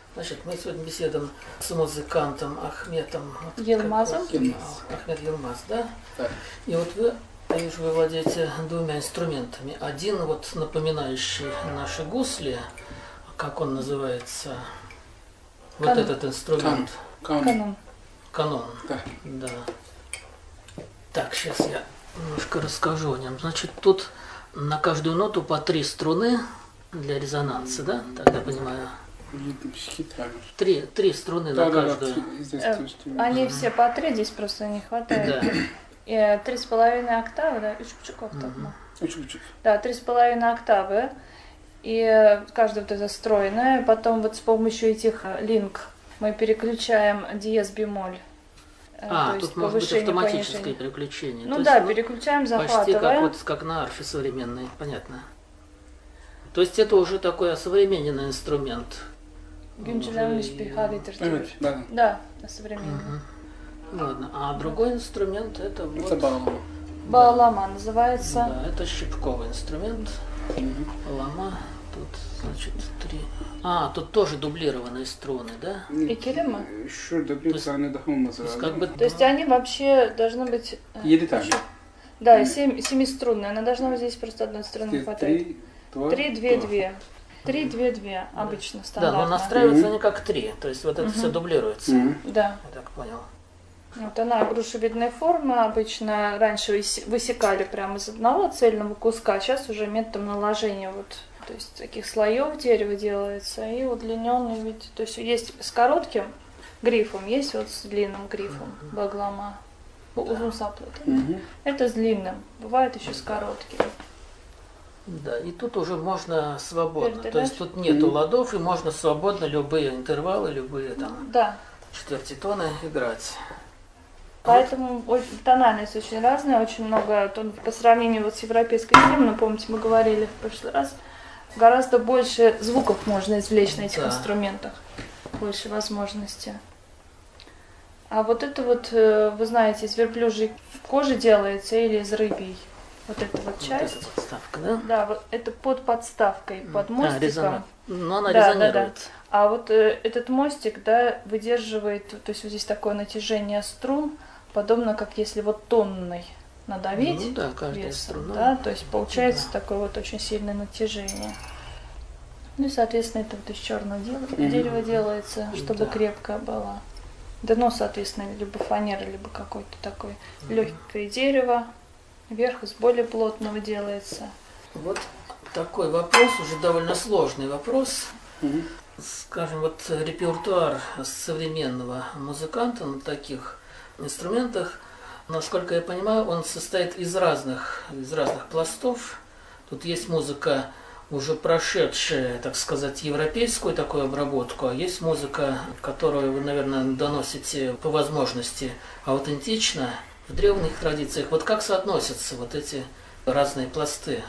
Значит, мы сегодня беседуем с музыкантом Ахметом Елмазом. Ахмет Елмаз, да? Да. И вот вы, я вижу, вы владеете двумя инструментами. Один вот напоминающий наши гусли, как он называется? Вот этот инструмент. Канон. Канон. Да. Да. Так, сейчас я немножко расскажу о нем. Значит, тут на каждую ноту по 3 струны для резонанса, да? Так я понимаю. Три струны на каждую. Они все по 3, здесь просто не хватает. Да. И 3,5 октавы, да? 3,5 октавы. 3,5. Да, 3,5 октавы. И каждая вот эта стройная. Потом вот с помощью этих линк мы переключаем диез бемоль. То тут может быть автоматическое переключение. Ну то да, есть, переключаем, захватывая. захватывая. Почти как на арфе современной, понятно. То есть это уже такой осовремененный инструмент. Güncellenmiş bir hale getirtiyor. Да. Да, современный. Ладно, а другой инструмент это вот... Это баллама. Bağlama называется. Да, это щипковый инструмент. Лама. Тут, значит, 3. Тут тоже дублированные струны, да? İkili mi? Şurada bir tane daha olması есть, lazım. как бы... То есть они вообще должны быть... 7 тane. Да, 7-струнная. Она должна быть здесь просто одной струны хватает. 3, 2, 3-2-2. 3-2-2 обычно, Да, стандартно. но настраиваются они как 3. То есть вот это все дублируется. Да. Я так понял. Вот она грушевидной формы. Обычно раньше высекали прямо из одного цельного куска. Сейчас уже методом наложения вот, то есть таких слоев дерева делается и удлиненный вид. То есть с коротким грифом, есть вот с длинным грифом баглама. Uzun saplı. Это с длинным. Бывает еще с коротким. Да, и тут уже можно свободно. Передавать? То есть тут нету ладов, и можно свободно любые интервалы, любые там Да. четвертитоны играть. Поэтому тональность очень разная, очень много, по сравнению вот с европейской системой, помните, мы говорили в прошлый раз, гораздо больше звуков можно извлечь на этих инструментах, больше возможностей. А вот это вот, вы знаете, из верблюжьей кожи делается или из рыбьей. Вот эта вот часть. Вот эта подставка, да? Да, вот это под подставкой, под мостиком. Но она резонирует. Да. А вот этот мостик, да, выдерживает, то есть вот здесь такое натяжение струн, подобно как если вот тонной надавить. Ну да, каждая весом, струна. да, то есть получается такое вот очень сильное натяжение. Ну и, соответственно, это вот из черного дерева делается, чтобы крепкое было. Дно, соответственно, либо фанера, либо какое-то такое легкое дерево. Верх из более плотного делается. Вот такой вопрос, уже довольно сложный вопрос. Скажем, вот репертуар современного музыканта на таких инструментах, насколько я понимаю, он состоит из разных пластов. Тут есть музыка, уже прошедшая, так сказать, европейскую такую обработку, а есть музыка, которую вы, наверное, доносите по возможности аутентично, в древних традициях. Вот как соотносятся вот эти разные пласты?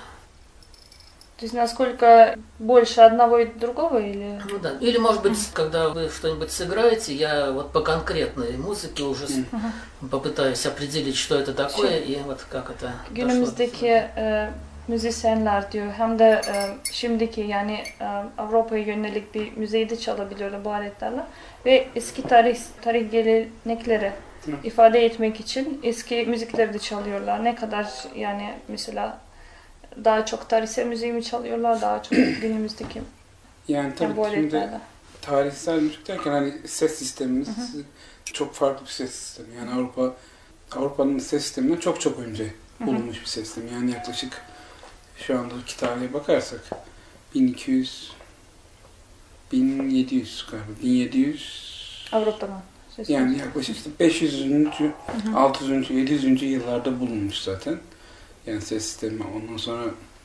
То есть насколько больше одного и другого или? Ну да. Или, может быть, когда вы что-нибудь сыграете, я вот по конкретной музыке уже попытаюсь определить, что это такое и вот как это Günümüzdeki müzisyenler diyor hem de şimdiki yani Avrupa'ya yönelik bir müziği de çalabiliyorlar bu aletlerle ve eski tarih gelenekleri ifade etmek için eski müzikleri de çalıyorlar. Ne kadar yani mesela daha çok tarihsel müziği mi çalıyorlar, daha çok günümüzdeki yani tabii bu şimdi aletlerle. Tarihsel müzik derken hani ses sistemimiz çok farklı bir ses sistemi. Yani Avrupa'nın ses sisteminden çok önce bulunmuş bir ses sistemi. Yani yaklaşık şu andaki tarihe bakarsak 1200 1700 galiba 1700 Avrupa'nın. Yani yaklaşık işte 500. 600. 700. yıllarda bulunmuş zaten. Yani ses sistemi. Ondan sonra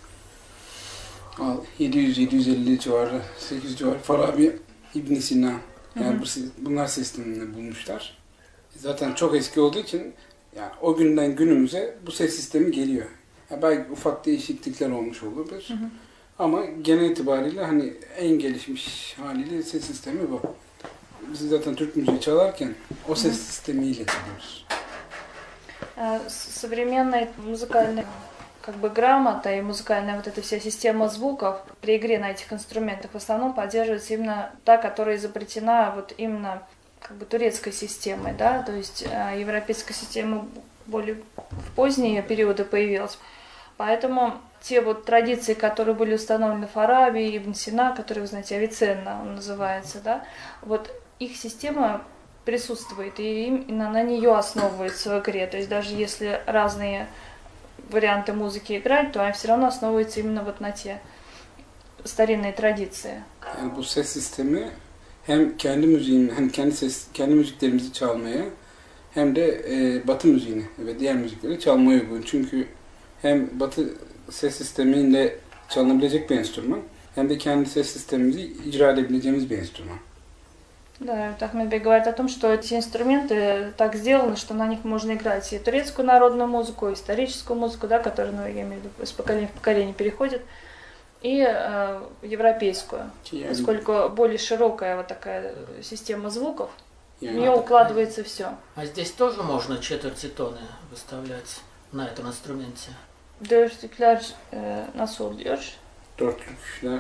700-750 civarı, 800 civarı Farabi, İbn Sina. Yani bunlar ses sistemini bulmuşlar. Zaten çok eski olduğu için yani o günden günümüze bu ses sistemi geliyor. Yani belki ufak değişiklikler olmuş olabilir. Ama genel itibariyle hani en gelişmiş haliyle ses sistemi bu. Biz zaten Türk müziği çalarken o ses sistemiyle çalıyoruz. Современные музыкальные как бы грамота и музыкальная вот эта вся система звуков при игре на этих инструментах в основном поддерживается именно та, которая изобретена вот именно как бы турецкой системой, да, то есть европейская система более в поздние периоды появилась. Поэтому те вот традиции, которые были установлены Фараби, Ибн Сина, который, вы знаете, Авиценна он называется, да, вот их система присутствует, и на нее основывается в игре. То есть даже если разные варианты музыки играть, то они все равно основываются именно вот на те старинные tradisyon. Yani bu ses sistemi hem kendi müziğini, hem kendi müziklerimizi çalmaya hem de Batı müziğini ve diğer müzikleri çalmaya uygun. Çünkü hem Batı ses sistemiyle çalınabilecek bir enstrüman hem de kendi ses sistemimizi icra edebileceğimiz bir enstrüman. Да, Ахмедбек говорит о том, что эти инструменты так сделаны, что на них можно играть и турецкую народную музыку, и историческую музыку, да, которая, ну, я имею в виду, из поколения в поколение переходит, и европейскую, поскольку более широкая вот такая система звуков, в нее укладывается все. А здесь тоже можно четвертитоны выставлять на этом инструменте? Dörtlükler nasıl oluyor? Dörtlükler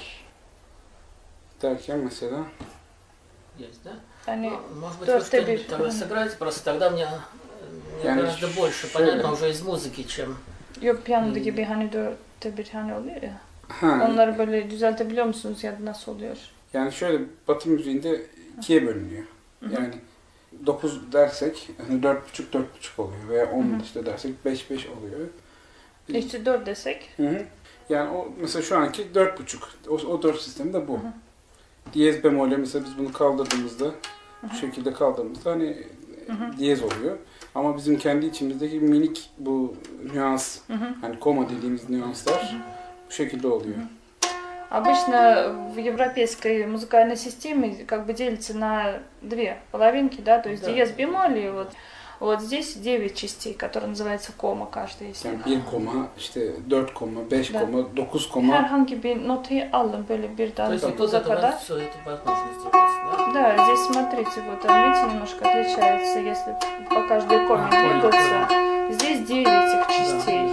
derken mesela Есть, да? Они может быть, вы что-нибудь тогда сыграете, просто тогда мне гораздо больше понятно уже из muziki, чем... Yok, piyanoda gibi hani dörtte bir hani oluyor ya. Onları böyle düzeltebiliyor musunuz ya da nasıl oluyor? Yani şöyle, Batı müziğinde ikiye bölünüyor. Yani 9 dersek hani 4,5 oluyor veya 10 işte dersek 5 oluyor. İşte 4 desek. Yani o mesela şu anki 4,5. O 4 sistemi de bu. Diyez bemolle mesela biz bunu kaldırdığımızda, şu şekilde kaldırdığımızda hani diyez oluyor. Ama bizim kendi içimizdeki minik bu nüans, hani koma dediğimiz nüanslar bu şekilde oluyor. Обычно в европейской музыкальной системе как бы делится на две половинки, да, то есть диез бемоль, и вот здесь 9 частей, которые называются кома каждая из них. Yani 1 koma, işte 4 koma, 5 koma, 9 koma. Herhangi bir notayı alın böyle birden То есть вот до это да? все это возможно сделать, да? Да, здесь смотрите, вот видите, немножко отличается, если по каждой коме двигаться. Здесь 9 этих частей.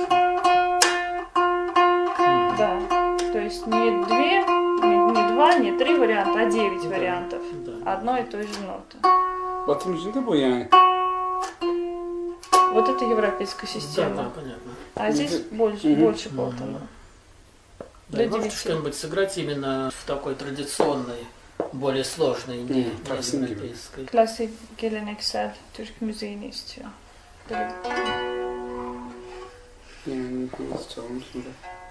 Да, то есть не 2, не 3 варианта, а 9 вариантов одной и той же ноты. Batı müziğinde bu yani. Вот это европейская система. Да, понятно. А здесь больше полтора. Да, можете что-нибудь сыграть именно в такой традиционной, более сложной, не европейской? Klasik, geleneksel Türk müziğini istiyor. Yani nasıl çalalım şimdi?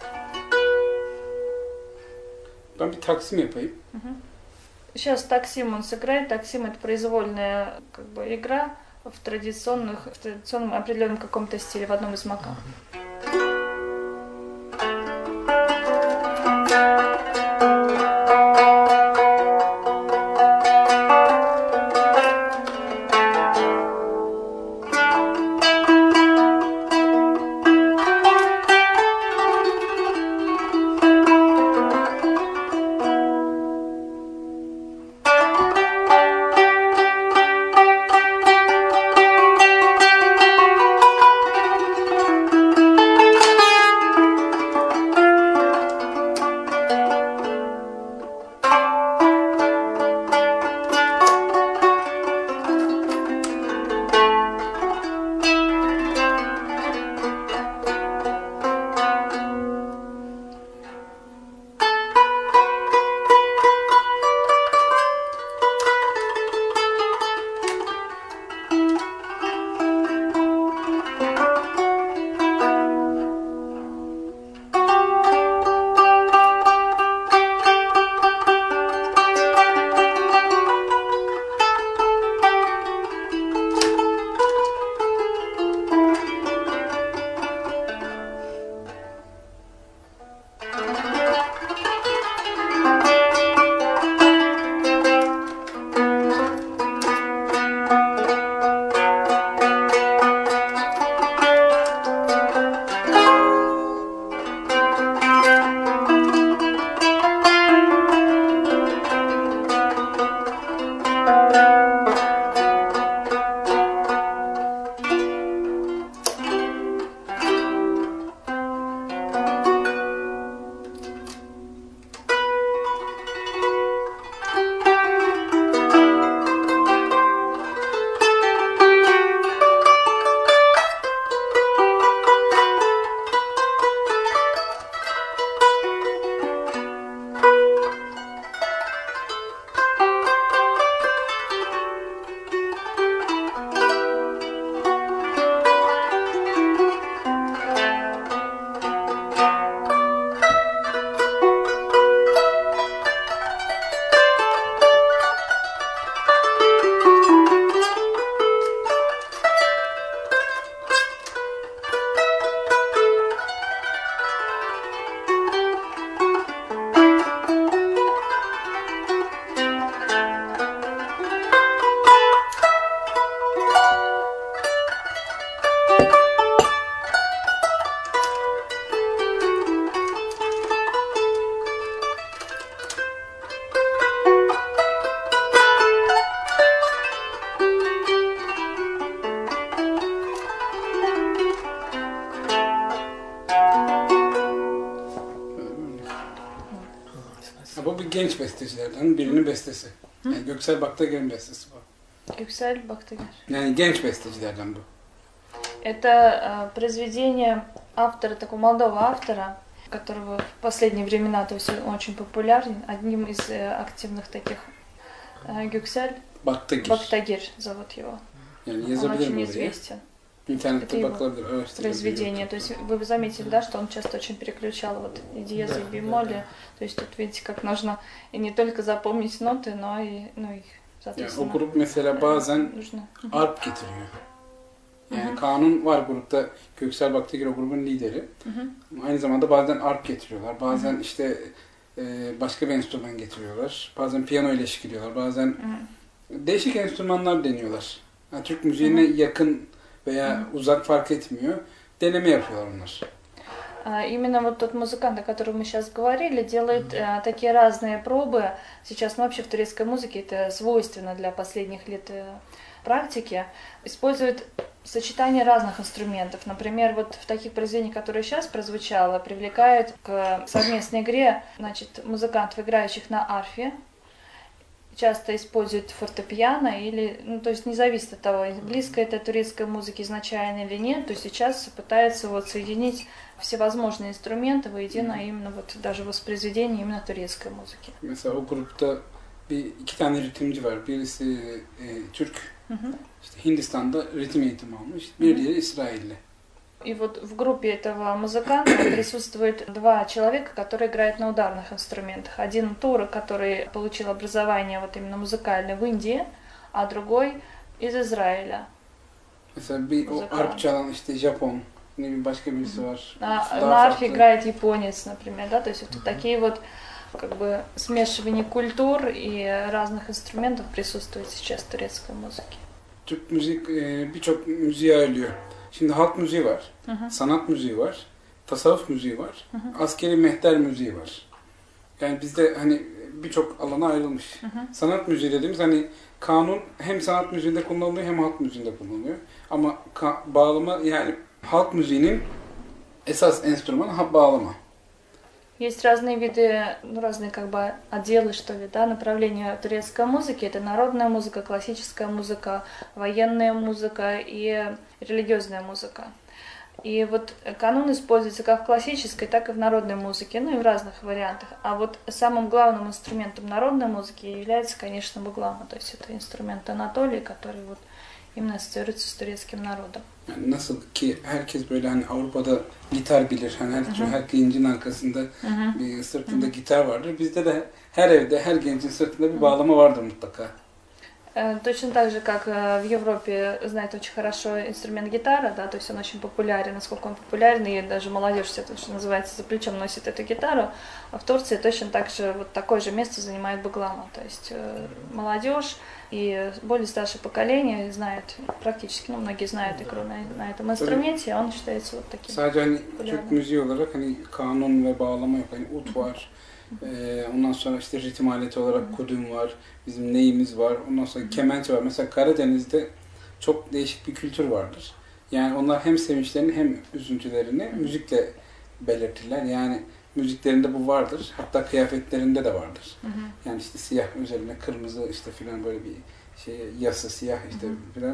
Ben bir taksim yapayım. Сейчас таксим он сыграет. Таксим — это произвольная как бы игра в традиционном определенном каком-то стиле, в одном из макамов. bestecilerden birinin bestesi. Yani Göksel Baktager'in bestesi bu. Göksel Baktager. Yani genç bestecilerden bu. Это произведение автора, такого молодого автора, которого в последние времена, то есть он очень популярен, одним из активных таких Göksel Baktagir зовут его. Yani Он yazabilirim очень oraya. известен. İnternette bakılabilir, Произведение. То есть вы заметили, да, что он часто очень переключал вот и диезы, и бемоли. То есть тут видите, как нужно и не только запомнить ноты, но и соответственно. Yani o grup mesela bazen arp getiriyor. Yani Kanun var grupta, Göksel Baktager o grubun lideri. Aynı zamanda bazen arp getiriyorlar. Bazen işte başka bir enstrüman getiriyorlar. Bazen piyano ile eşlik ediyorlar. Bazen değişik enstrümanlar deniyorlar. Yani Türk müziğine yakın veya uzak fark etmiyor. Deneme yapıyorlar onlar. Именно вот тот музыкант, о котором мы сейчас говорили, делает такие разные пробы. Сейчас, ну, вообще в турецкой музыке это свойственно для последних лет практики. Использует сочетание разных инструментов. Например, вот в таких произведениях, которые сейчас прозвучало, привлекают к совместной игре, значит, музыкантов, играющих на арфе. Часто используют фортепиано или, ну, то есть не зависит от того, близко это турецкой музыке изначально или нет, то сейчас пытаются вот соединить всевозможные инструменты воедино именно вот даже воспроизведение именно турецкой музыки. Mesela o grupta iki tane ritimci var. Birisi Türk, işte Hindistan'da ritim eğitimi almış. Bir diğeri İsrailli. И вот в группе этого музыканта присутствует два человека, которые играют на ударных инструментах. Один турок, который получил образование вот именно музыкальное в Индии, а другой из Израиля. Mesela bir o arp çalan işte Japon, ne bileyim başka birisi var. На арфе играет японец, например, да, то есть вот такие вот как бы смешивание культур и разных инструментов присутствует сейчас в турецкой музыке. Türk müzik birçok müziğe ayrılıyor. Şimdi halk müziği var, sanat müziği var, tasavvuf müziği var, askeri mehter müziği var. Yani bizde hani birçok alana ayrılmış. Sanat müziği dediğimiz hani kanun hem sanat müziğinde kullanılıyor hem halk müziğinde kullanılıyor. Ama bağlama yani halk müziğinin esas enstrümanı bağlama. Есть разные виды, ну, разные как бы отделы, что ли, да, направления турецкой музыки. Это народная музыка, классическая музыка, военная музыка и религиозная музыка. И вот канун используется как в классической, так и в народной музыке, ну и в разных вариантах. А вот самым главным инструментом народной muziki является, конечно, буглама. То есть это инструмент Анатолии, который вот именно ассоциируется с турецким народом. Yani nasıl ki herkes böyle hani Avrupa'da gitar bilir. Hani her gencin arkasında bir sırtında gitar vardır. Bizde de her evde, her gencin sırtında bir bağlama vardır mutlaka. Точно так же, как в Европе знает очень хорошо инструмент гитара, да, то есть он очень популярен, насколько он популярен, и даже молодежь все, что называется, за плечом носит эту гитару, а в Турции точно так же вот такое же место занимает буглама, то есть молодежь и более старшее поколение знают практически, ну, многие знают игру на этом инструменте, он считается вот таким. Sadece hani Türk müziği olarak hani kanun ve bağlama yok, hani ut var. Ondan sonra işte ritim aleti olarak kudüm var, bizim neyimiz var, ondan sonra kemençe var. Mesela Karadeniz'de çok değişik bir kültür vardır. Yani onlar hem sevinçlerini hem üzüntülerini müzikle belirtirler. Yani müziklerinde bu vardır. Hatta kıyafetlerinde de vardır. Yani işte siyah üzerine kırmızı işte filan böyle bir şey yası siyah işte filan.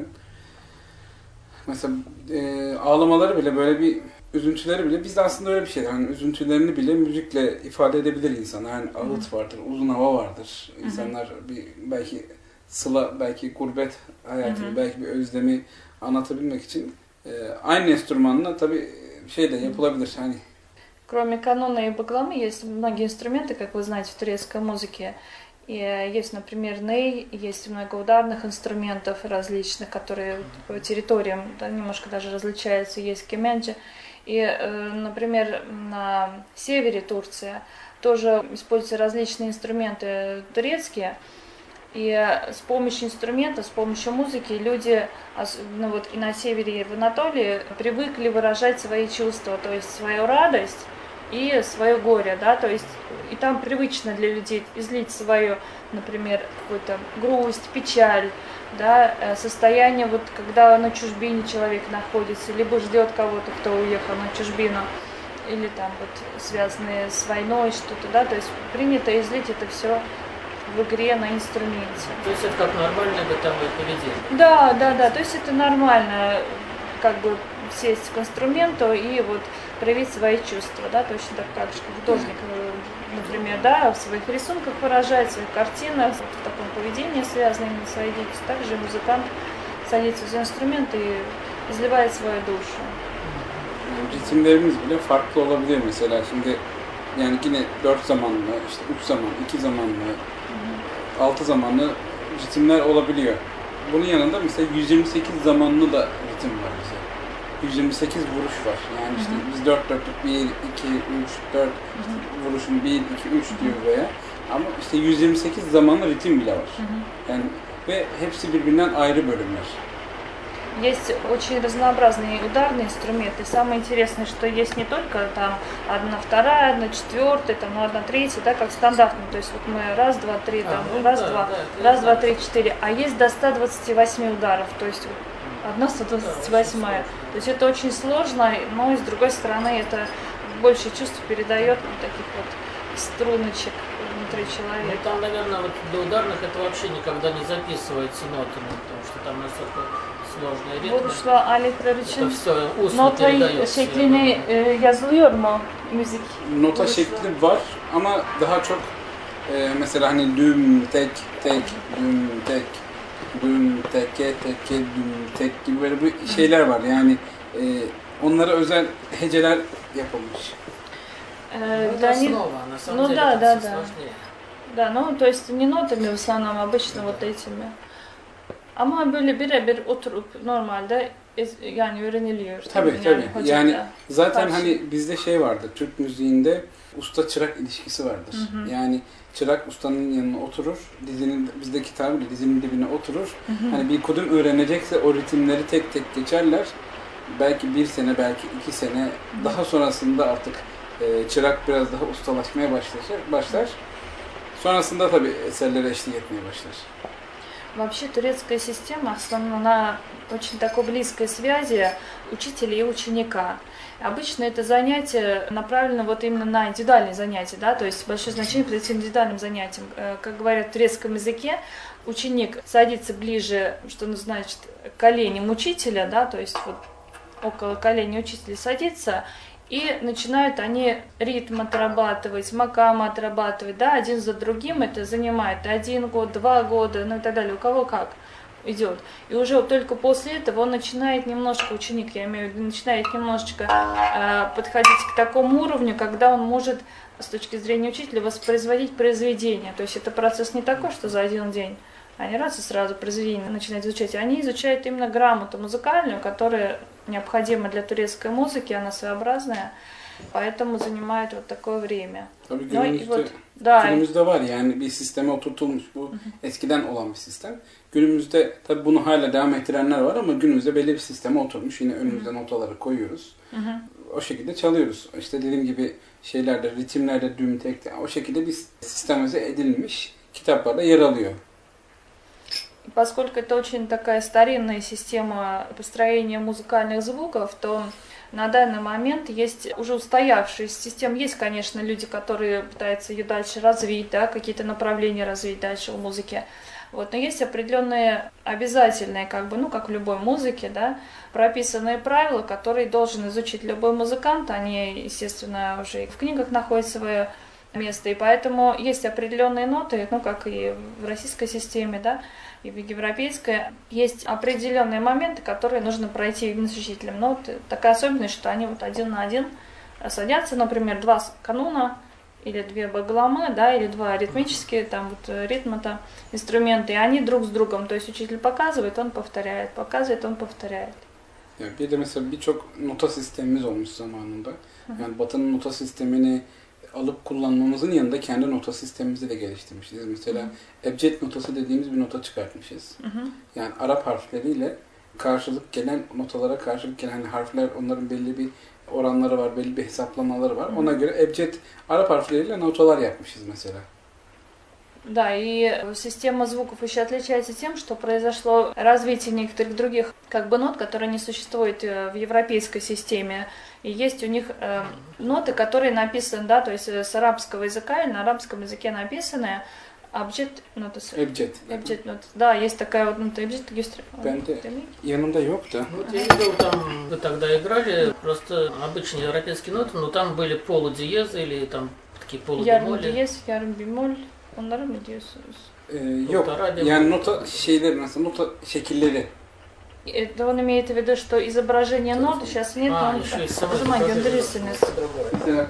Mesela ağlamaları bile böyle bir üzüntüleri bile bizde aslında öyle bir şey. Yani üzüntülerini bile müzikle ifade edebilir insan. Yani ağıt vardır, uzun hava vardır. İnsanlar bir belki sıla, belki gurbet hayatını, belki bir özlemi anlatabilmek için aynı enstrümanla tabii şey de yapılabilir. Hani Кроме канона и багламы есть многие инструменты, как вы знаете, в турецкой музыке. И есть, например, ней, есть много ударных инструментов различных, которые по территориям, да, немножко даже различаются. Есть кеменджи. И, например, на севере Турции тоже используются различные инструменты турецкие. И с помощью инструмента, с помощью музыки люди, ну вот и на севере, и в Анатолии, привыкли выражать свои чувства, то есть свою радость и свое горе, да, то есть и там привычно для людей излить свою, например, какую-то грусть, печаль, да, состояние, вот когда на чужбине человек находится, либо ждет кого-то, кто уехал на чужбину, или там вот связанные с войной что-то, да, то есть принято излить это все в игре на инструменте. То есть это как нормальное бытовое поведение? Да, то есть это нормально, как бы сесть к инструменту и вот проявить свои чувства, да, точно так как художник, например, да, в своих рисунках выражает, в своих картинах, в таком поведении связано именно своей деятельностью. Также музыкант sadiyetsiz instrument izlivayet свою душу. Ritimlerimiz bile farklı olabilir mesela. Şimdi yani yine 4 zamanlı, işte 3 zaman, 2 zamanlı, 6 zamanlı ritimler olabiliyor. Bunun yanında mesela 128 zamanlı da ritim var bize. 128 vuruş var. Yani işte biz 4 dörtlük 1, 2, 3, 4 vuruşun 1, 2, 3 diyor buraya. Ama işte 128 zamanlı ritim bile var. Yani ve hepsi birbirinden ayrı bölümler. Есть очень разнообразные ударные инструменты. Самое интересное, что есть не только там 1/2, 1/4, там 1/3, да, как стандартно. То есть вот мы раз, два, три, там, раз, два, три, 4. А есть до 128 ударов. То есть 1/128. То есть это очень сложно, но и с другой стороны это больше чувств передает вот таких вот струночек внутри человека. Ну, там, наверное, вот для ударных это вообще никогда не записывается нотами, потому что там настолько sложные ритмы. Vuruşla aletler için nota şeklini yazılıyor mu müzik? Nota şekli var ama daha çok mesela hani düm tek tek düm tek düm teke teke düm tek gibi böyle bu şeyler var yani onlara özel heceler yapılmış. Это основа, на самом деле это все сложнее. Да, ну то есть не нотами в основном, обычно вот этими. Ama böyle birebir oturup normalde yani öğreniliyor. Tabii. Yani zaten hani bizde şey vardır. Türk müziğinde usta çırak ilişkisi vardır. Yani çırak ustanın yanına oturur, bizdeki tabirle dizinin dibine oturur. Hani bir kudüm öğrenecekse o ritimleri tek tek geçerler. Belki 1 sene, belki 2 sene. Daha sonrasında artık çırak biraz daha ustalaşmaya başlar. Sonrasında tabii eserlere eşlik etmeye başlar. Вообще турецкая система основана на очень такой близкой связи учителя и ученика. Обычно это занятие направлено вот именно на индивидуальные занятия, да, то есть большое значение придается индивидуальным занятиям. Как говорят в турецком языке, ученик садится ближе, что значит, к коленям учителя, да, то есть вот около коленей учителя садится, и начинают они ритм отрабатывать, макам отрабатывать, да, один за другим. Это занимает 1 год, 2 года, ну и так далее, у кого как идет. И уже только после этого он начинает немножко, ученик, я имею в виду, начинает немножечко подходить к такому уровню, когда он может с точки зрения учителя воспроизводить произведение. То есть это процесс не такой, что за один день они раз и сразу произведение начинают изучать. Они изучают именно грамоту музыкальную, которая необходима для турецкой muziki, она своеобразная, поэтому занимает вот такое время. Tabii günümüzde var yani bir sisteme oturtulmuş bu eskiden olan bir sistem. Günümüzde tabii bunu hala devam ettirenler var ama günümüzde belli bir sisteme oturmuş. Yine önümüzde notaları koyuyoruz. O şekilde çalıyoruz. İşte dediğim gibi şeylerde, ritimlerde, düm tek o şekilde bir sistemize edilmiş kitaplarda yer alıyor. Поскольку это очень такая старинная система построения музыкальных звуков, то на данный момент есть уже устоявшаяся система. Есть, конечно, люди, которые пытаются ее дальше развить, да, какие-то направления развить дальше в музыке. Вот. Но есть определенные обязательные, как бы, ну, как в любой музыке, да, прописанные правила, которые должен изучить любой музыкант. Они, естественно, уже и в книгах находят свое место. И поэтому есть определенные ноты, ну, как и в российской системе, да, и в европейской, есть определенные моменты, которые нужно пройти именно с учителем. Но вот такая особенность, что они вот один на один садятся, например, 2 кануна или 2 багламы, да, или 2 ритмические там вот ритма-то инструменты, и они друг с другом, то есть учитель показывает, он повторяет, показывает, он повторяет. Yani bir de mesela birçok nota sistemimiz olmuş zamanında. Yani Batı'nın nota sistemini alıp kullanmamızın yanında kendi nota sistemimizi de geliştirmişiz. Mesela ebced notası dediğimiz bir nota çıkartmışız. Yani Arap harfleriyle karşılık gelen notalara karşılık gelen harfler, onların belli bir oranları var, belli bir hesaplamaları var. Ona göre ebced Arap harfleriyle notalar yapmışız mesela. Да, и система звуков еще отличается тем, что произошло развитие некоторых других как бы нот, которые не существуют в европейской системе. И есть у них ноты, которые написаны, да, то есть с арабского языка или на арабском языке написаны, Abjad notası. Ebced. Abjad notası. Да, есть такая вот нота Abjad, göster. Bende yanımda yok da. Ну, вот я видел, там вы тогда играли просто обычные европейские ноты, но там были полудиезы или там такие Yarım полубемоли. diyez, yarım bemol. Onları mı diyorsunuz? Yok. Полтора бемоля. Yani nota şeyleri nasıl? Nota şekilleri. Это он имеет в виду, что изображение ноты сейчас нет, но он еще и сама o zaman изображение gönderirsiniz. другое. Mesela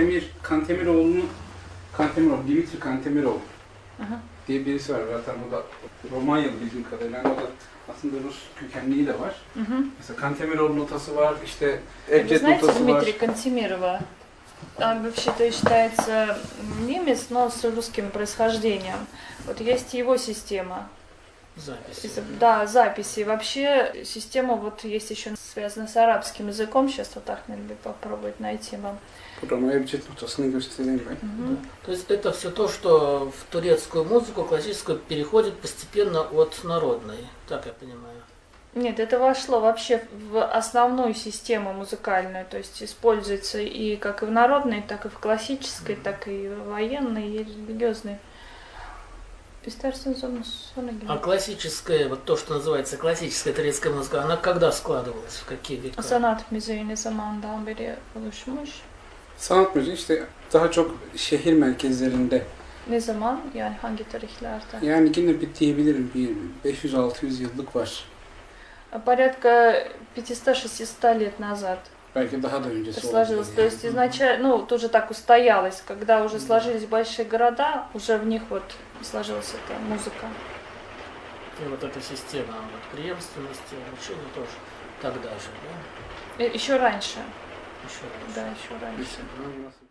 Kantemiroğlu, Dimitri Kantemirov Aha. diye birisi var. Zaten o da Romanyalı bildiğim kadarıyla. Yani o da aslında Rus kökenliği de var. Mesela Kantemirov notası var, işte Вы Ebced знаете notası var. Дмитрия Кантемирова? Он вообще-то считается немец, но с русским происхождением. Вот есть его система. Записи. Да, записи. Вообще система вот есть еще связана с арабским языком. Сейчас вот Ахмед попробует найти вам. Buradan o Ebced notasını göstereyim ben. Да. То есть это все то, что в турецкую музыку классическую переходит постепенно от народной, так я понимаю. Нет, это вошло вообще в основную систему музыкальную, то есть используется и как и в народной, так и в классической, так и в военной, и религиозной. А классическая, вот то, что называется классическая турецкая музыка, она когда складывалась, в какие vека? Sanat müziği ne zamandan beri oluşmuş? Sanat müziği işte daha çok şehir merkezlerinde. Ne zaman? Yani hangi tarihlerde? Yani yine bir diyebilirim bir 500-600 yıllık var. Порядка 500-600 лет назад Belki daha da öncesi сложилось. То olabilir. есть изначально, ну, тоже так устоялось, когда уже сложились большие города, уже в них вот сложилась эта музыка. И вот эта система вот, преемственности, обучения тоже тогда же, да? Еще раньше. Еще раньше. Да, еще раньше. Mesela,